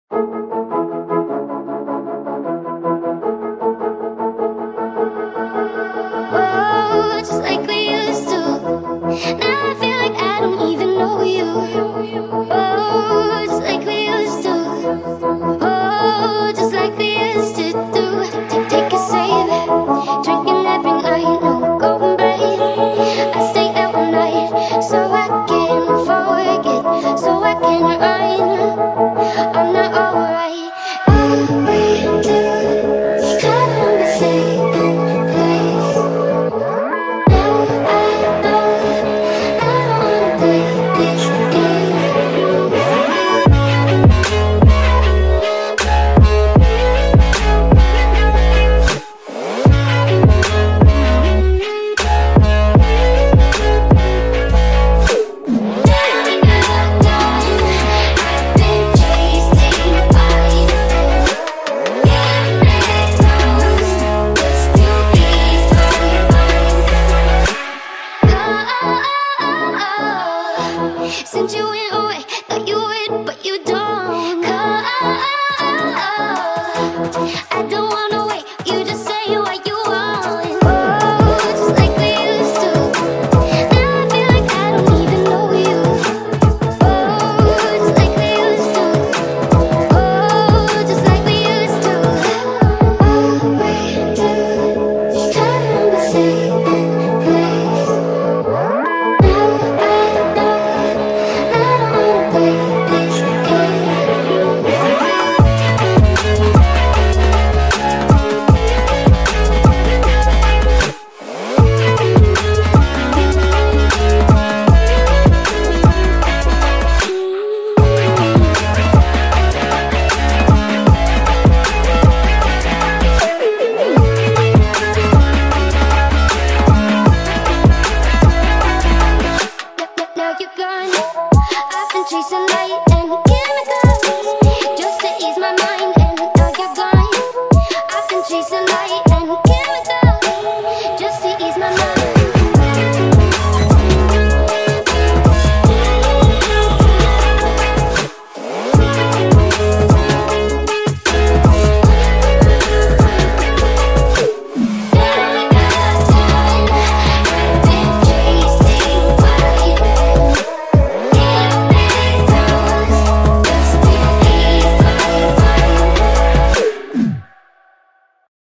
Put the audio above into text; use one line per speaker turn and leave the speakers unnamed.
Oh, just like we used to. Now I feel like I don't even know you. Oh, just like we used to. Oh, just like we used to do. Take a sip, drinking every night, no going bright. I stay out all night so I can forget, so I can rhyme. I'm not alright. All we do is try to be safe in place. Now I know I don't wanna play this game. Since you went away, thought you would, but you don't come. I don't wanna wait, you just say what you want. Oh, just like we used to. Now I feel like I don't even know you. Oh, just like we used to. Oh, just like we used to. All we do is try to be safe in place. Now I know I don't wanna play this game. Now you're gone. I've been chasing light and